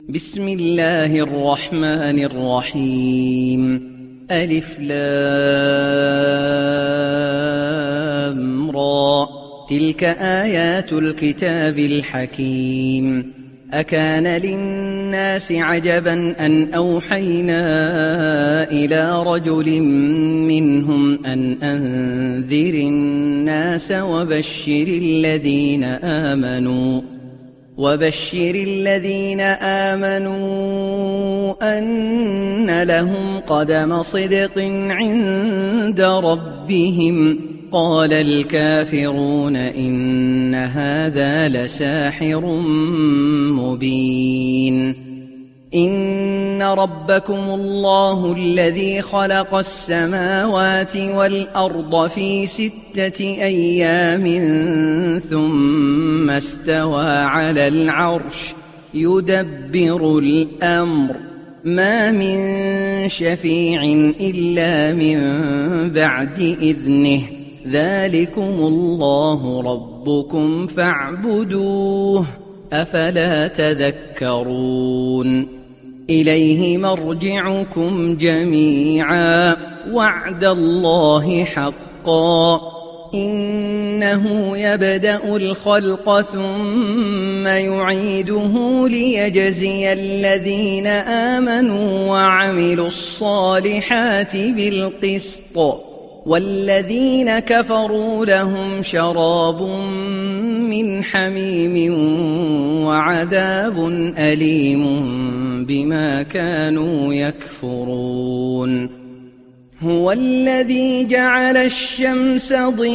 بسم الله الرحمن الرحيم. ألف لام را. تلك آيات الكتاب الحكيم. أكان للناس عجبا أن أوحينا إلى رجل منهم أن أنذر الناس وبشر الذين آمنوا أن لهم قدم صدق عند ربهم. قال الكافرون إن هذا لساحر مبين. إن ربكم الله الذي خلق السماوات والأرض في 6 أيام ثم استوى على العرش يدبر الأمر. ما من شفيع إلا من بعد إذنه. ذلكم الله ربكم فاعبدوه أفلا تذكرون. إليه مرجعكم جميعا وعد الله حقا. إنه يبدأ الخلق ثم يعيده ليجزي الذين آمنوا وعملوا الصالحات بالقسط، والذين كفروا لهم شراب من حميم وعذاب أليم بما كانوا يكفرون. هو الذي جعل الشمس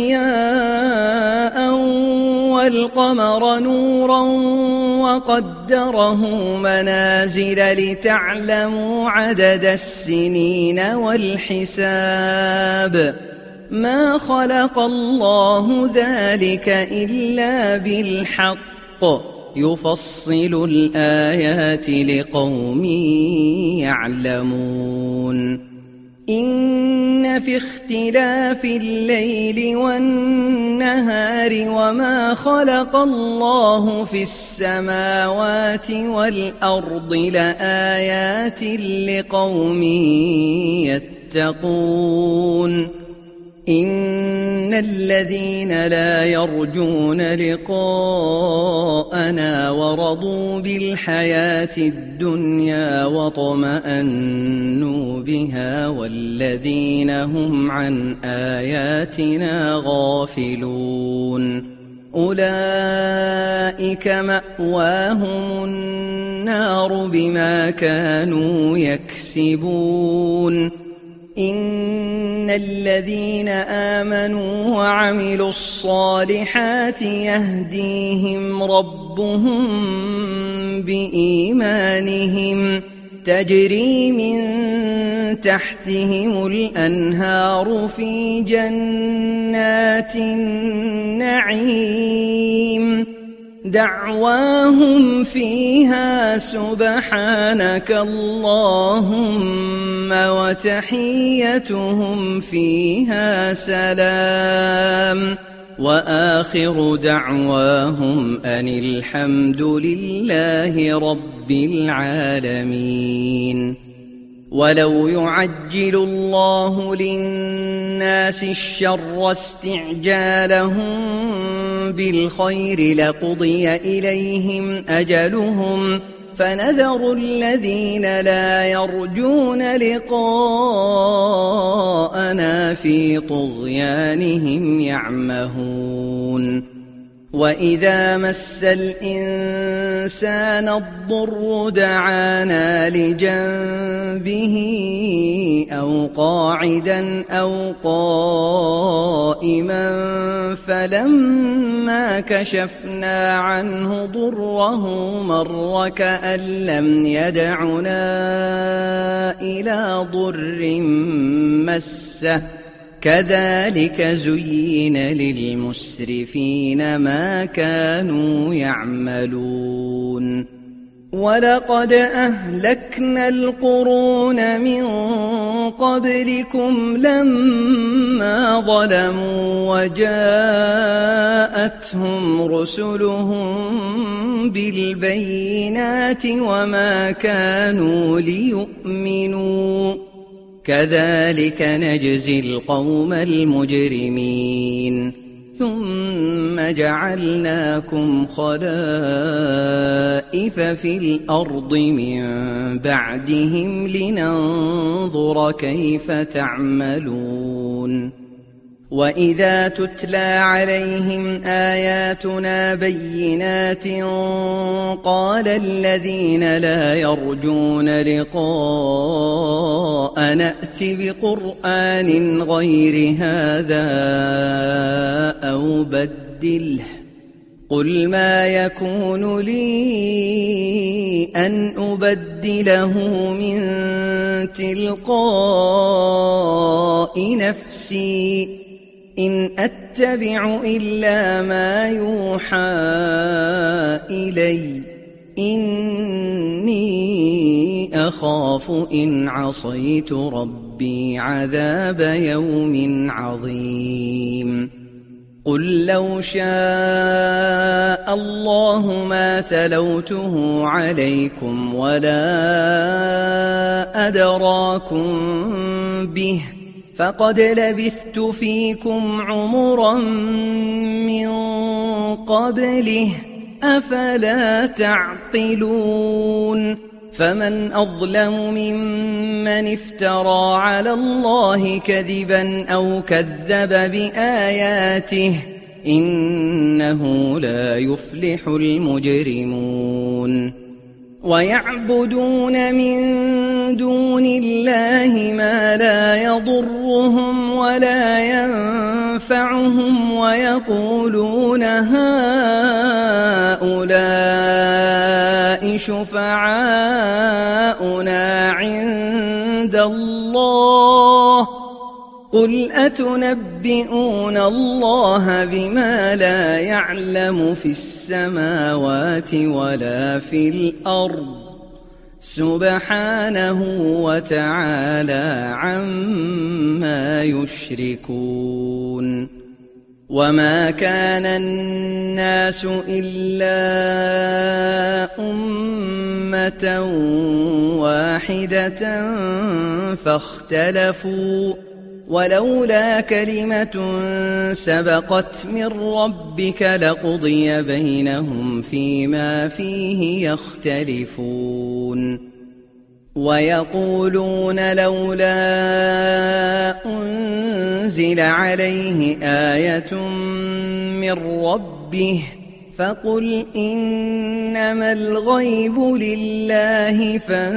ضياء والقمر نورا وقدره منازل لتعلموا عدد السنين والحساب. ما خلق الله ذلك إلا بالحق يفصل الآيات لقوم يعلمون. إن في اختلاف الليل والنهار وما خلق الله في السماوات والأرض لآيات لقوم يتقون. إن الذين لا يرجون لقاءنا ورضوا بالحياة الدنيا واطمأنوا بها والذين هم عن آياتنا غافلون أولئك مأواهم النار بما كانوا يكسبون. إن الذين آمنوا وعملوا الصالحات يهديهم ربهم بإيمانهم تجري من تحتهم الأنهار في جنات النعيم. دعواهم فيها سبحانك اللهم وتحيتهم فيها سلام. وآخر دعواهم أن الحمد لله رب العالمين. ولو يعجل الله للناس الشر استعجالهم بالخير لقضي إليهم أجلهم فنذر الذين لا يرجون لقاءنا في طغيانهم يعمهون. وإذا مس الإنسان الضر دعانا لجنبه أو قاعدا أو قائما فلما كشفنا عنه ضره مر كأن لم يدعنا إلى ضر مسه. كذلك زين للمسرفين ما كانوا يعملون. ولقد أهلكنا القرون من قبلكم لما ظلموا وجاءتهم رسلهم بالبينات وما كانوا ليؤمنوا كذلك نجزي القوم المجرمين ثم جعلناكم خلائف في الأرض من بعدهم لننظر كيف تعملون وإذا تتلى عليهم آياتنا بينات قال الذين لا يرجون لقاء نأت بقرآن غير هذا أو بدله قل ما يكون لي أن أبدله من تلقاء نفسي إن أتبع إلا ما يوحى إلي إني أخاف إن عصيت ربي عذاب يوم عظيم قل لو شاء الله ما تلوته عليكم ولا أدراكم به فقد لبثت فيكم عمرا من قبله أفلا تعقلون فمن أظلم ممن افترى على الله كذبا أو كذب بآياته إنه لا يفلح المجرمون ويعبدون من دون الله ما لا يضرهم ولا ينفعهم ويقولون هؤلاء شفعاؤنا عند الله قل أتنبئون الله بما لا يعلم في السماوات ولا في الأرض سبحانه وتعالى عما يشركون وما كان الناس إلا أمة واحدة فاختلفوا ولولا كلمة سبقت من ربك لقضي بينهم فيما فيه يختلفون ويقولون لولا أنزل عليه آية من ربه فقل إنما الغيب لله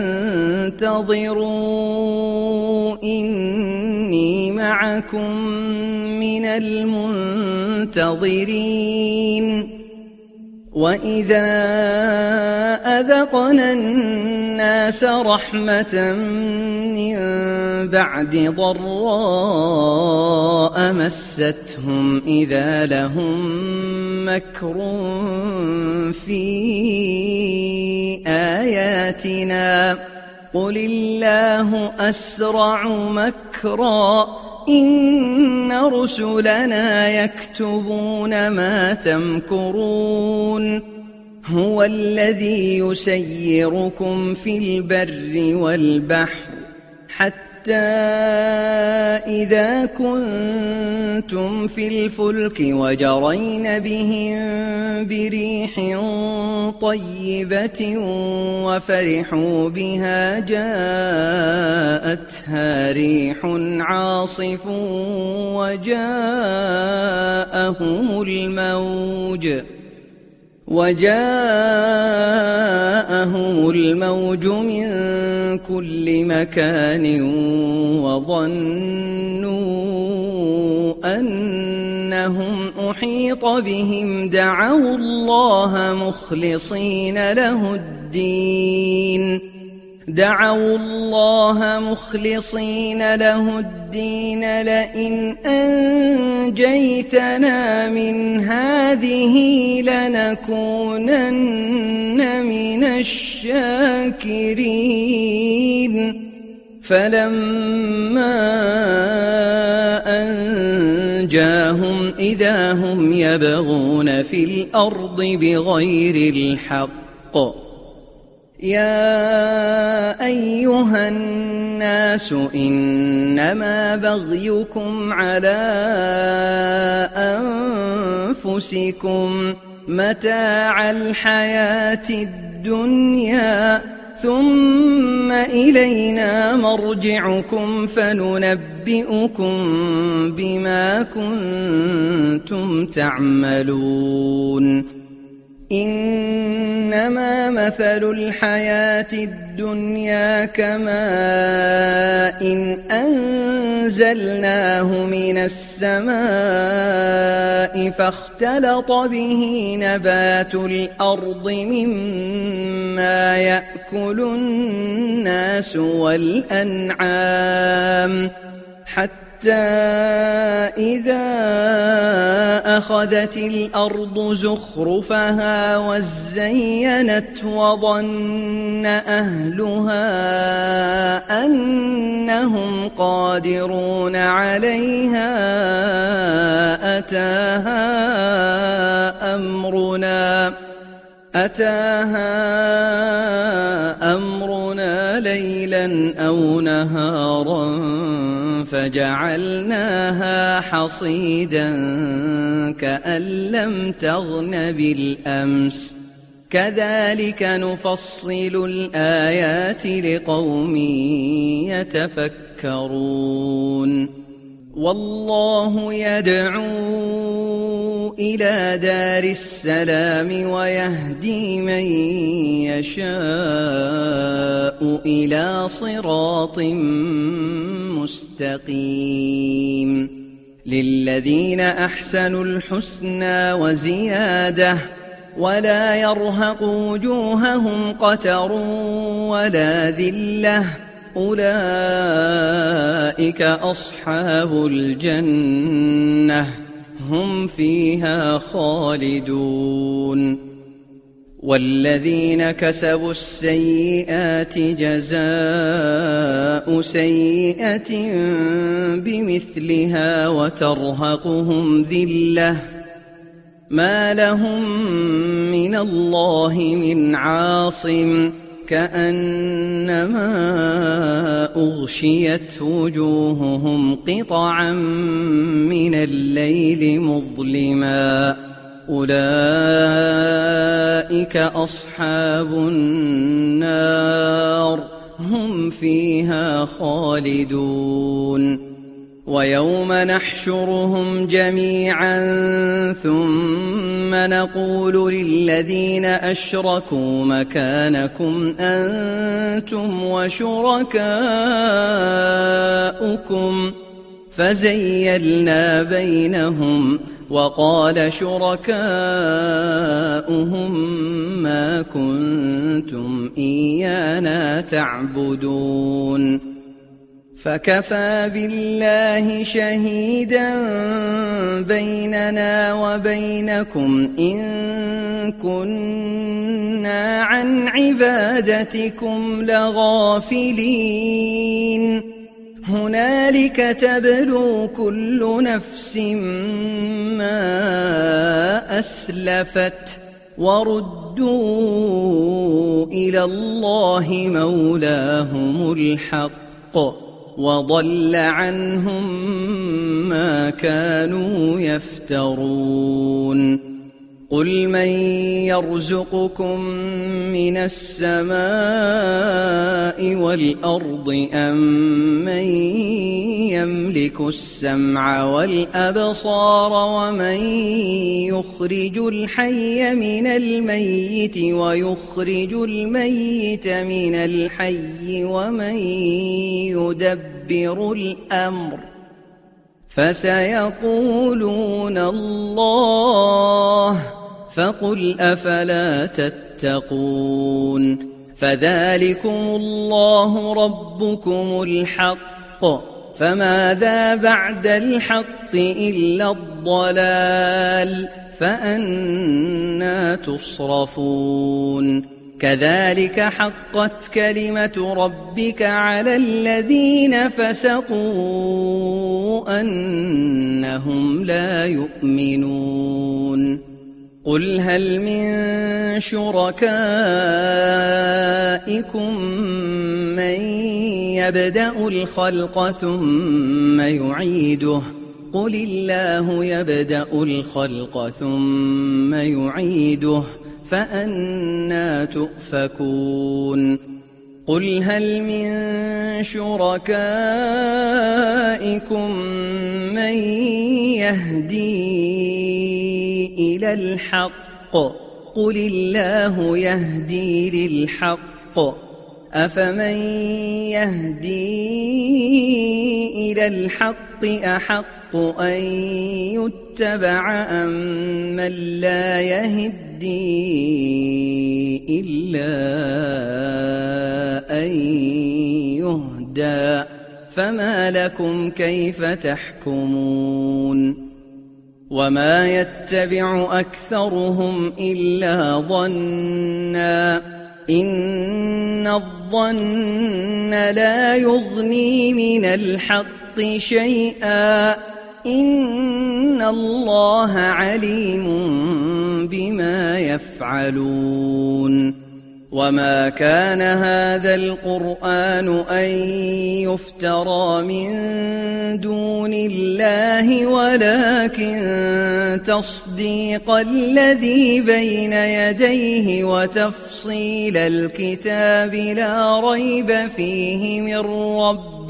فانتظروا إني معكم من المنتظرين وإذا أذقنا الناس رحمة من بعد ضراء مستهم إذا لهم مكر في آياتنا قل الله أسرع مكرا إن رسلنا يكتبون ما تمكرون هو الذي يسيركم في البر والبحر حتى إذا كنتم في الفلك وجرين بهم بريح طيبة وفرحوا بها جاءتها ريح عاصف وجاءهم الموج من كل مكان وظنوا أنهم أحيط بهم دعوا الله مخلصين له الدين دعوا الله مخلصين له الدين لئن أنجيتنا من هذه لنكونن من الشاكرين فلما أنجاهم إذا هم يبغون في الأرض بغير الحق يا أيها الناس إنما بغيكم على أنفسكم متاع الحياة الدنيا ثم إلينا مرجعكم فننبئكم بما كنتم تعملون إنما مثل الحياة الدنيا كماء إن أنزلناه من السماء فاختلط به نبات الأرض مما يأكل الناس والأنعام حتى إذا أخذت الأرض زخرفها وزينت وظن أهلها أنهم قادرون عليها أتاها أمرنا ليلا أو نهارا فجعلناها حصيدا كأن لم تغن بالأمس كذلك نفصل الآيات لقوم يتفكرون والله يدعو إلى دار السلام ويهدي من يشاء إلى صراط مستقيم للذين أحسنوا الحسنى وزيادة ولا يرهق وجوههم قتر ولا ذلة أولئك أصحاب الجنة هم فيها خالدون والذين كسبوا السيئات جزاء سيئة بمثلها وترهقهم ذلة ما لهم من الله من عاصم كأنما أغشيت وجوههم قطعا من الليل مظلما أولئك أصحاب النار هم فيها خالدون ويوم نحشرهم جميعا ثم نقول للذين أشركوا مكانكم أنتم وشركاؤكم فزيلنا بينهم وقال شركاؤهم ما كنتم إيانا تعبدون فكفى بالله شهيدا بيننا وبينكم إن كنا عن عبادتكم لغافلين هنالك تبلو كل نفس ما أسلفت وردوا إلى الله مولاهم الحق وضل عنهم ما كانوا يفترون قل من يرزقكم من السماء والأرض أم من يملك السمع والأبصار ومن يخرج الحي من الميت ويخرج الميت من الحي ومن يدبر الأمر فسيقولون الله فقل أفلا تتقون فذلكم الله ربكم الحق، فماذا بعد الحق إلا الضلال، فأنى تصرفون. كذلك حقت كلمة ربك على الذين فسقوا أنهم لا يؤمنون. قل هل من شركائكم من يبدأ الخلق ثم يعيده، قل الله يبدأ الخلق ثم يعيده، فأنى تؤفكون. قل هل من شركائكم من يهدي إلى الحق، قل الله يهدي للحق، أفمن يهدي إلى الحق أحق أن يتبع أم من لا يهدي إلا أن يهدى، فما لكم كيف تحكمون. وما يتبع أكثرهم إلا ظنا، إن الظن لا يغني من الحق شيئا، إن الله عليم بما يفعلون. وما كان هذا القرآن أن يفترى من دون الله، ولكن تصديق الذي بين يديه وتفصيل الكتاب لا ريب فيه من رب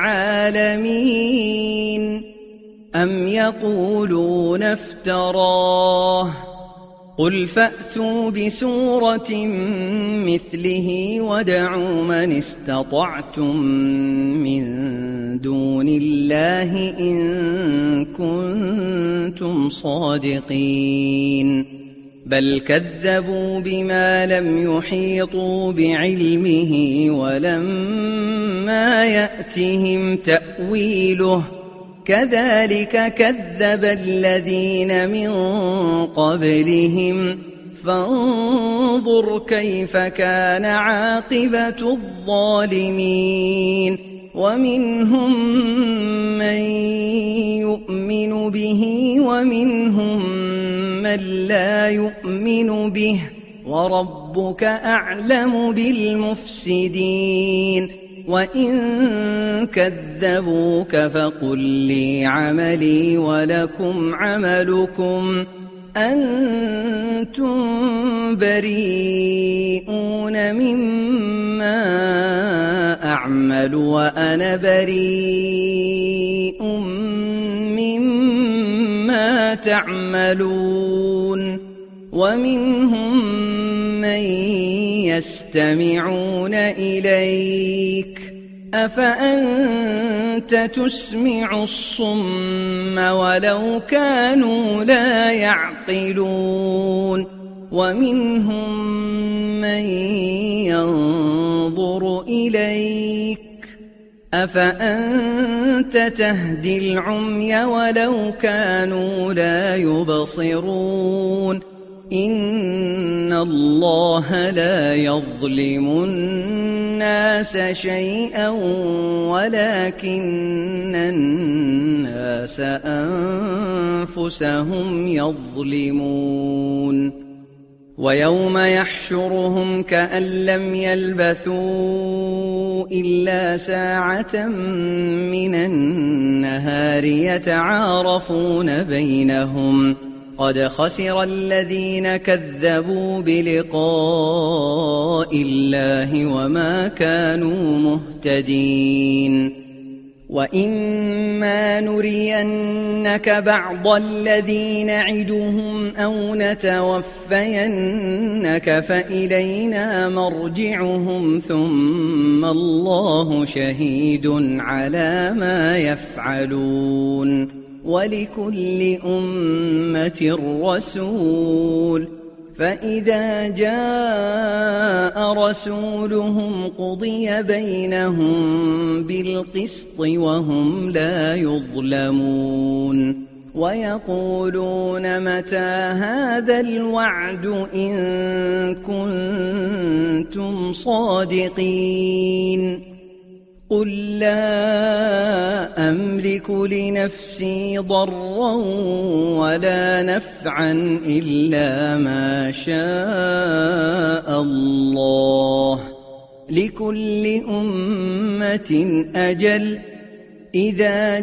العالمين. أم يقولون افتراه، قل فأتوا بسورة مثله وادعوا من استطعتم من دون الله إن كنتم صادقين. بل كذبوا بما لم يحيطوا بعلمه ولما يأتهم تأويله، كذلك كذب الذين من قبلهم، فانظر كيف كان عاقبة الظالمين. ومنهم من يؤمن به ومنهم من لا يؤمن به، وربك أعلم بالمفسدين. وإن كذبوك فقل لي عملي ولكم عملكم، أنتم بريئون مما أعمل وأنا بريء مما تعملون. ومنهم من يستمعون إليك، أفأنت تسمع الصم ولو كانوا لا يعقلون. ومنهم من ينظر إليك، أفأنت تهدي العمي ولو كانوا لا يبصرون. إن الله لا يظلم الناس شيئا ولكن الناس أنفسهم يظلمون. ويوم يحشرهم كأن لم يلبثوا إلا ساعة من النهار يتعارفون بينهم، قد خسر الذين كذبوا بلقاء الله وما كانوا مهتدين. وإما نرينك بعض الذي نعدهم أو نتوفينك فإلينا مرجعهم ثم الله شهيد على ما يفعلون. ولكل أمة رسول، فإذا جاء رسولهم قضي بينهم بالقسط وهم لا يظلمون ويقولون متى هذا الوعد إن كنتم صادقين قل لا أملك لنفسي ضرا ولا نفعا إلا ما شاء الله لكل أمة أجل إذا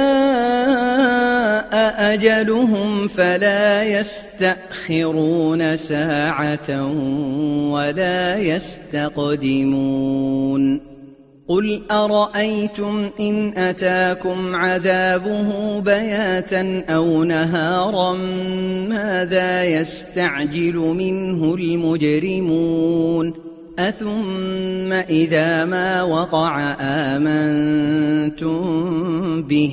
جاء أجلهم فلا يستأخرون ساعة ولا يستقدمون قل أرأيتم إن أتاكم عذابه بياتا أو نهارا ماذا يستعجل منه المجرمون أثم إذا ما وقع آمنتم به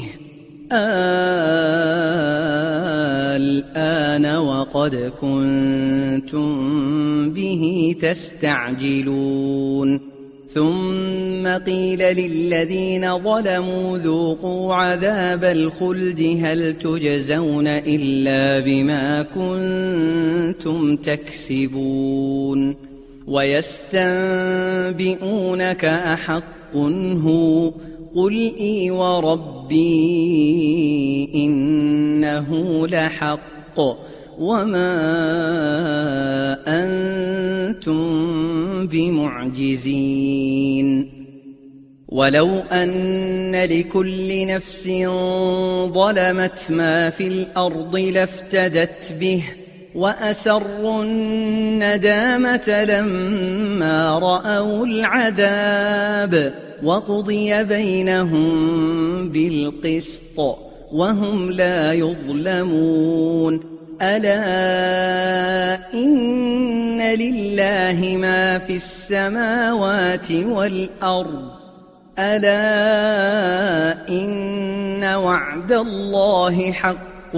الآن وقد كنتم به تستعجلون ثم قيل للذين ظلموا ذوقوا عذاب الخلد هل تجزون إلا بما كنتم تكسبون ويستنبئونك أحق هو قل إي وربي إنه لحق وما أنتم بمعجزين ولو أن لكل نفس ظلمت ما في الأرض لافتدت به وأسروا الندامة لما رأوا العذاب وقضي بينهم بالقسط وهم لا يظلمون ألا إن لله ما في السماوات والأرض ألا إن وعد الله حق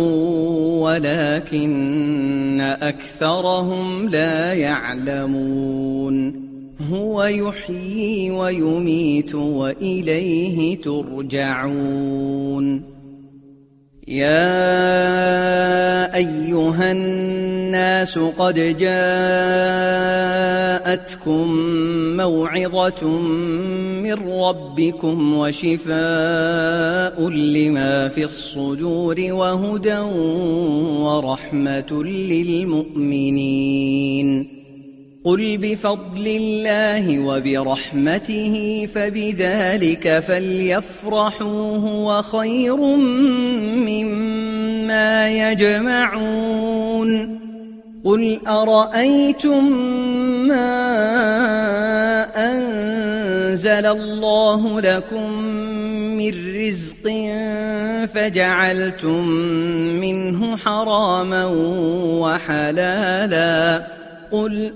ولكن أكثرهم لا يعلمون هو يحيي ويميت وإليه ترجعون يا أيها الناس قد جاءتكم موعظة من ربكم وشفاء لما في الصدور وهدى ورحمة للمؤمنين قل بفضل الله وبرحمته فبذلك فليفرحوا هو خير مما يجمعون قل أرأيتم ما أنزل الله لكم من رزق فجعلتم منه حراما وحلالا قل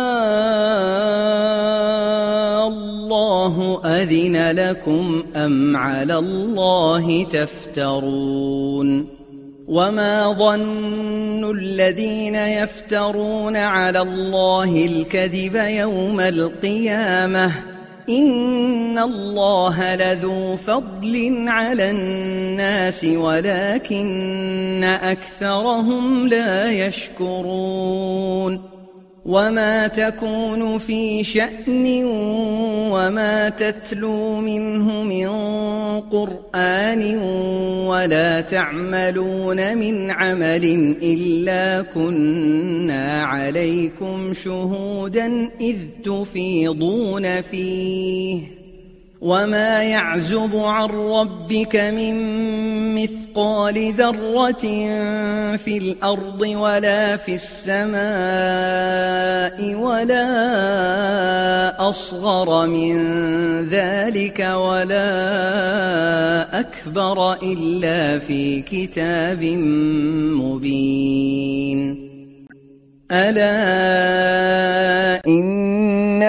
الله أذن لكم أم على الله تفترون وما ظن الذين يفترون على الله الكذب يوم القيامة إن الله لذو فضل على الناس ولكن أكثرهم لا يشكرون وما تكون في شأن وما تتلو منه من قرآن ولا تعملون من عمل إلا كنا عليكم شهودا إذ تفيضون فيه وما يعزب عن ربك من مثقال ذرة في الأرض ولا في السماء ولا أصغر من ذلك ولا أكبر إلا في كتاب مبين ألا إن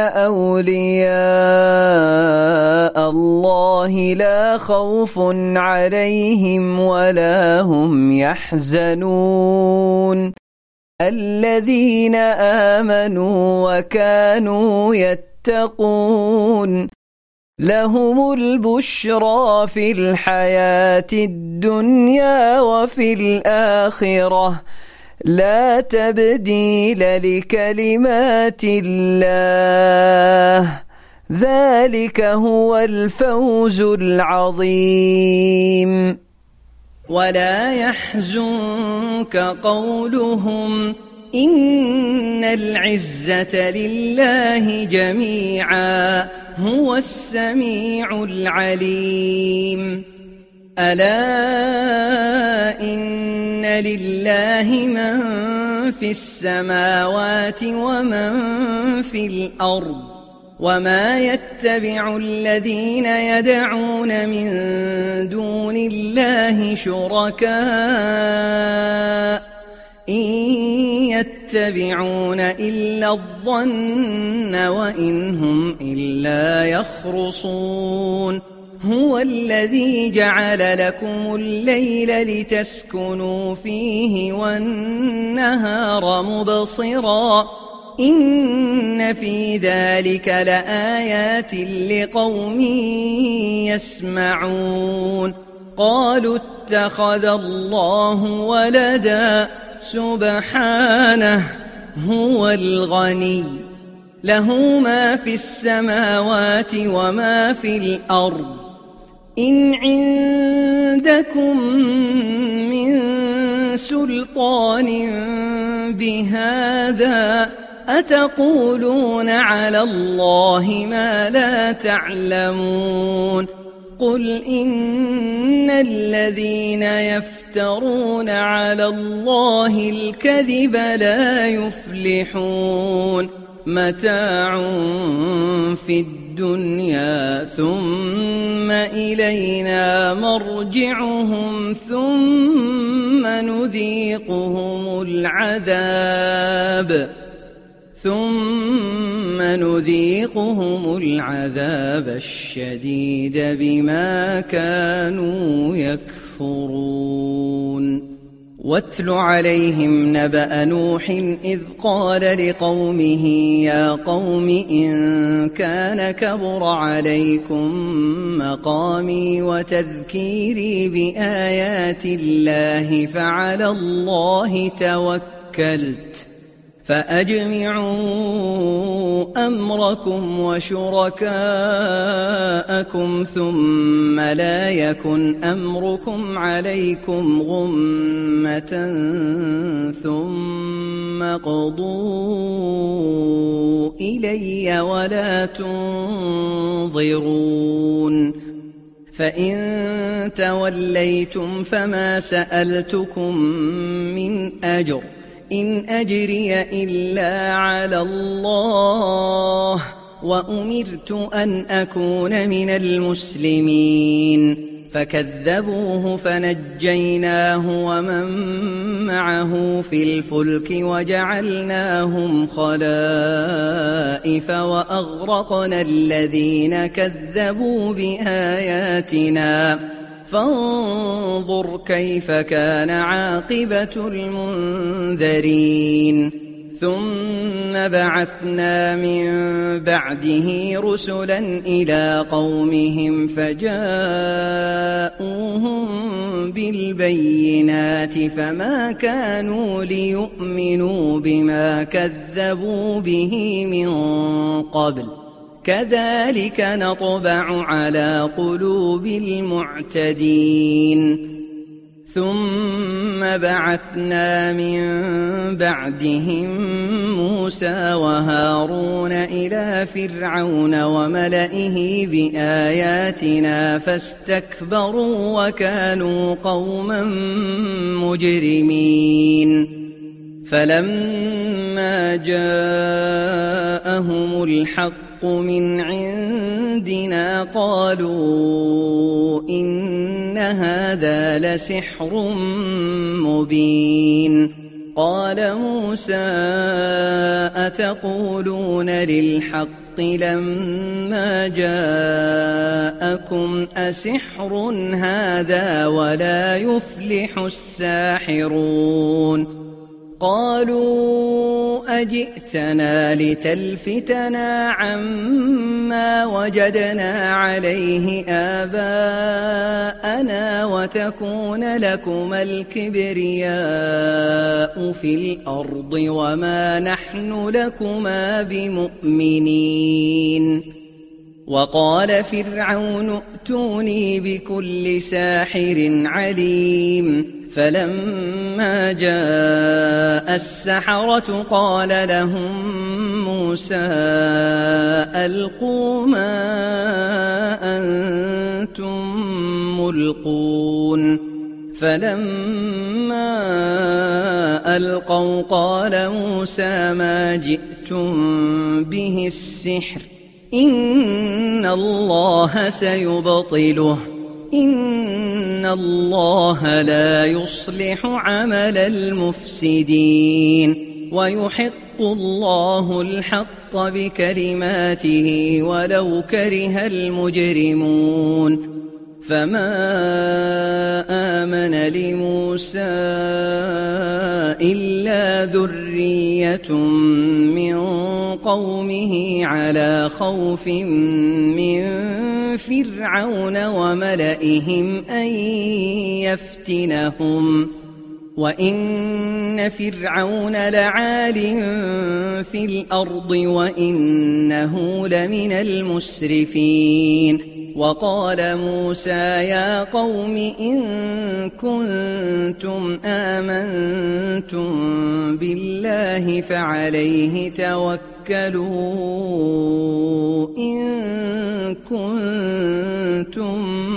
أولياء الله لا خوف عليهم ولا هم يحزنون الذين آمنوا وكانوا يتقون لهم البشرى في الحياة الدنيا وفي الآخرة لا تبديل لكلمات الله ذلك هو الفوز العظيم ولا يحزنك قولهم إن العزة لله جميعا هو السميع العليم ألا إن لله من في السماوات ومن في الأرض وما يتبع الذين يدعون من دون الله شركاء إن يتبعون إلا الظن وإن هم إلا يخرصون هو الذي جعل لكم الليل لتسكنوا فيه والنهار مبصرا إن في ذلك لآيات لقوم يسمعون قالوا اتخذ الله ولدا سبحانه هو الغني له ما في السماوات وما في الأرض إن عندكم من سلطان بهذا أتقولون على الله ما لا تعلمون قل إن الذين يفترون على الله الكذب لا يفلحون متاع في الدنيا ثم إلينا مرجعهم ثم نذيقهم العذاب الشديد بما كانوا يكفرون واتل عليهم نبأ نوح إذ قال لقومه يا قوم إن كان كبر عليكم مقامي وتذكيري بآيات الله فعلى الله توكلت فأجمعوا أمركم وشركاءكم ثم لا يكن أمركم عليكم غمة ثم قضوا إلي ولا تنظرون فإن توليتم فما سألتكم من أجر إن أجري إلا على الله وأمرت أن أكون من المسلمين فكذبوه فنجيناه ومن معه في الفلك وجعلناهم خلائف وأغرقنا الذين كذبوا بآياتنا فانظر كيف كان عاقبة المنذرين ثم بعثنا من بعده رسلا إلى قومهم فجاءوهم بالبينات فما كانوا ليؤمنوا بما كذبوا به من قبل كذلك نطبع على قلوب المعتدين ثم بعثنا من بعدهم موسى وهارون إلى فرعون وملئه بآياتنا فاستكبروا وكانوا قوما مجرمين فلما جاءهم الحق من عندنا قالوا إن هذا لسحر مبين قال موسى أتقولون للحق لما جاءكم أسحر هذا ولا يفلح الساحرون قالوا أجئتنا لتلفتنا عما وجدنا عليه آباءنا وتكون لكما الكبرياء في الأرض وما نحن لكما بمؤمنين. وقال فرعون ائتوني بكل ساحر عليم. فلما جاء السحرة قال لهم موسى ألقوا ما أنتم ملقون. فلما ألقوا قال موسى ما جئتم به السحر إن الله سيبطله إن الله لا يصلح عمل المفسدين ويحق الله الحق بكلماته ولو كره المجرمون. فما آمن لموسى إلا ذرية من قومه على خوف من فرعون وملئهم أن يفتنهم وإن فرعون لعال في الأرض وإنه لمن المسرفين. وقال موسى يا قوم إن كنتم آمنتم بالله فعليه توكلوا إن كنتم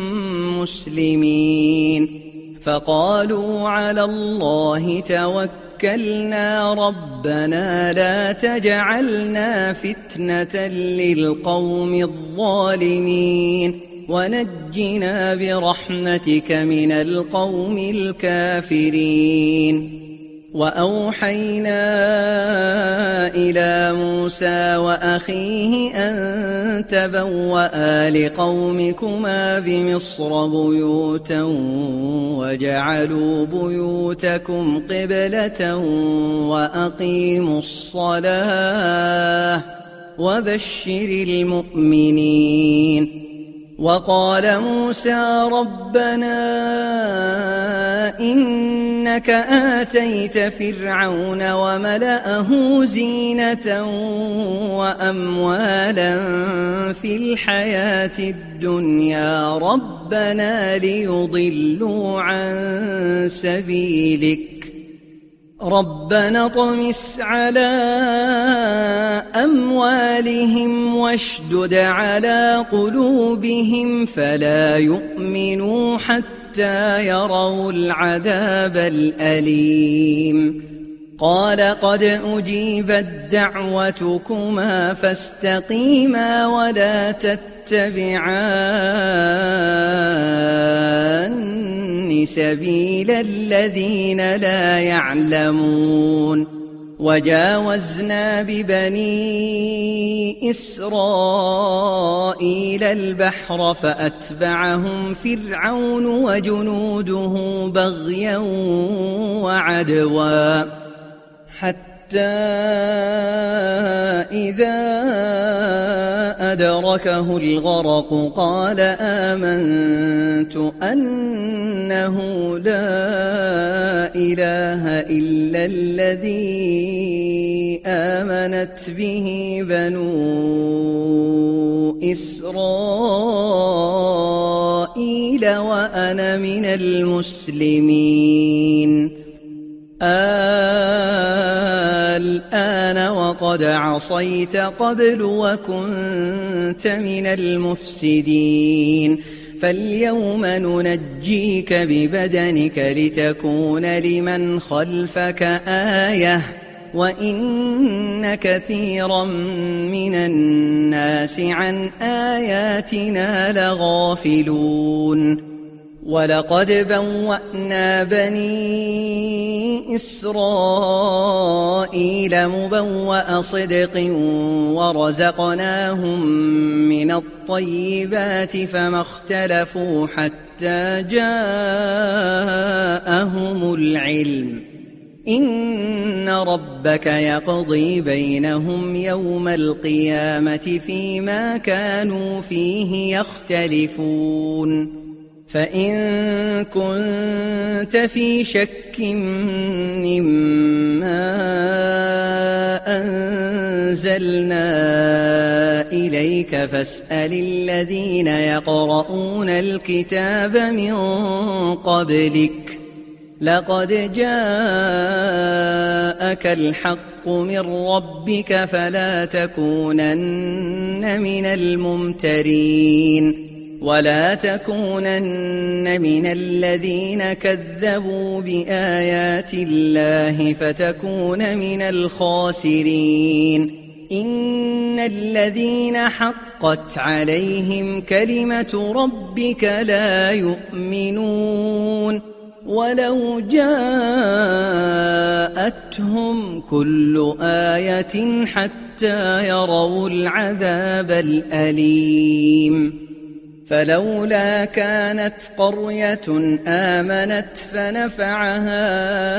مسلمين. فقالوا على الله توكلنا ربنا لا تجعلنا فتنة للقوم الظالمين ونجنا برحمتك من القوم الكافرين. وأوحينا إلى موسى وأخيه أن تبوأ لقومكما بمصر بيوتا وجعلوا بيوتكم قبلة وأقيموا الصلاة وبشر المؤمنين. وقال موسى ربنا إنك آتيت فرعون وملأه زينة وأموالا في الحياة الدنيا ربنا ليضلوا عن سبيلك ربنا اطمس على أموالهم واشدد على قلوبهم فلا يؤمنوا حتى يروا العذاب الأليم. قال قد أجيبت دعوتكما فاستقيما ولا تتبعان سبيل الذين لا يعلمون. وجاوزنا ببني إسرائيل البحر فأتبعهم فرعون وجنوده بغيا وعدوا حتى إذا أدركه الغرق قال آمنت أنه لا إله إلا الذي آمنت به بنو إسرائيل وأنا من المسلمين. الآن وقد عصيت قبل وكنت من المفسدين فاليوم ننجيك ببدنك لتكون لمن خلفك آية وإن كثيرا من الناس عن آياتنا لغافلون. ولقد بوأنا بني إسرائيل مبوأ صدق ورزقناهم من الطيبات فما اختلفوا حتى جاءهم العلم إن ربك يقضي بينهم يوم القيامة فيما كانوا فيه يختلفون فإن كنت في شك مما أنزلنا إليك فاسأل الذين يقرؤون الكتاب من قبلك لقد جاءك الحق من ربك فلا تكونن من الممترين ولا تكونن من الذين كذبوا بآيات الله فتكون من الخاسرين إن الذين حقت عليهم كلمة ربك لا يؤمنون ولو جاءتهم كل آية حتى يروا العذاب الأليم فلولا كانت قرية آمنت فنفعها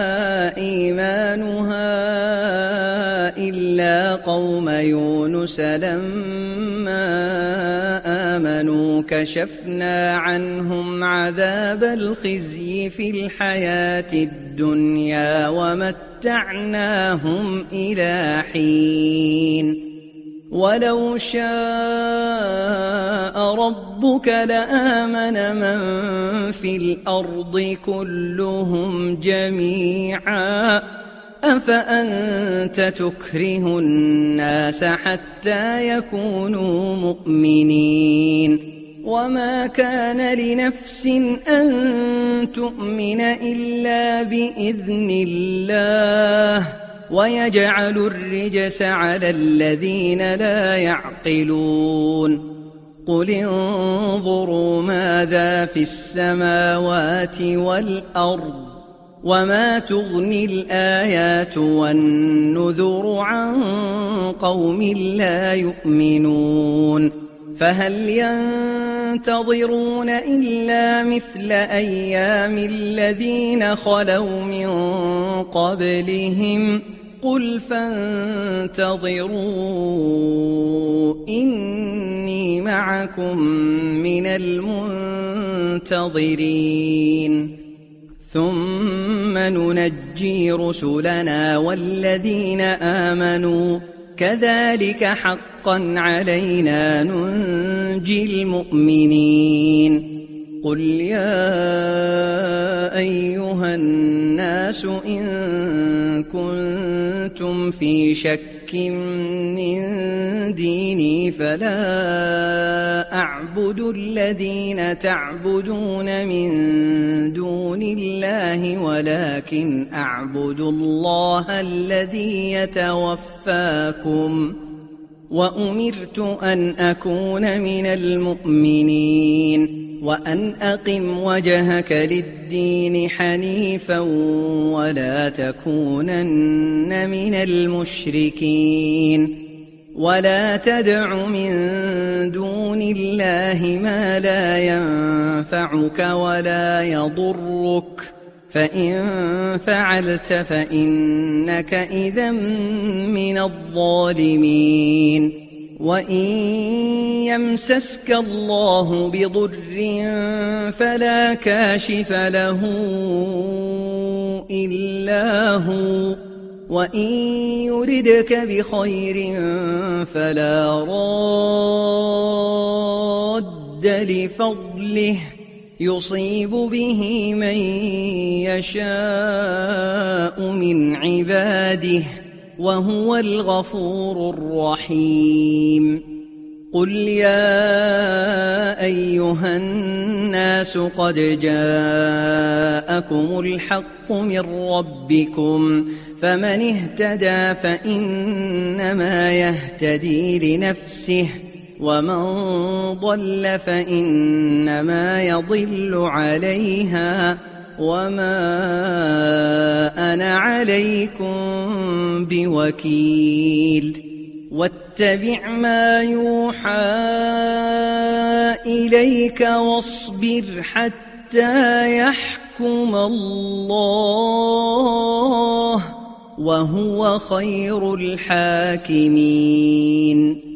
إيمانها إلا قوم يونس لما آمنوا كشفنا عنهم عذاب الخزي في الحياة الدنيا ومتعناهم إلى حين ولو شاء ربك لآمن من في الأرض كلهم جميعا أفأنت تكره الناس حتى يكونوا مؤمنين وما كان لنفس أن تؤمن إلا بإذن الله ويجعل الرجس على الذين لا يعقلون قل انظروا ماذا في السماوات والأرض وما تغني الآيات والنذر عن قوم لا يؤمنون فهل ينتظرون إلا مثل أيام الذين خلوا من قبلهم قل فانتظروا إني معكم من المنتظرين ثم ننجي رسلنا والذين آمنوا كذلك حقا علينا ننجي المؤمنين قل يا أيها الناس إن كنتم في شك من ديني فلا أعبد الذين تعبدون من دون الله ولكن أعبد الله الذي يتوفاكم وأمرت أن أكون من المؤمنين وأن أقم وجهك للدين حنيفا ولا تكونن من المشركين ولا تدع من دون الله ما لا ينفعك ولا يضرك فإن فعلت فإنك إذا من الظالمين وإن يمسسك الله بضر فلا كاشف له إلا هو وإن يردك بخير فلا راد لفضله يصيب به من يشاء من عباده وهو الغفور الرحيم قل يا أيها الناس قد جاءكم الحق من ربكم فمن اهتدى فإنما يهتدي لنفسه ومن ضل فإنما يضل عليها وما أنا عليكم بوكيل واتبع ما يوحى إليك واصبر حتى يحكم الله وهو خير الحاكمين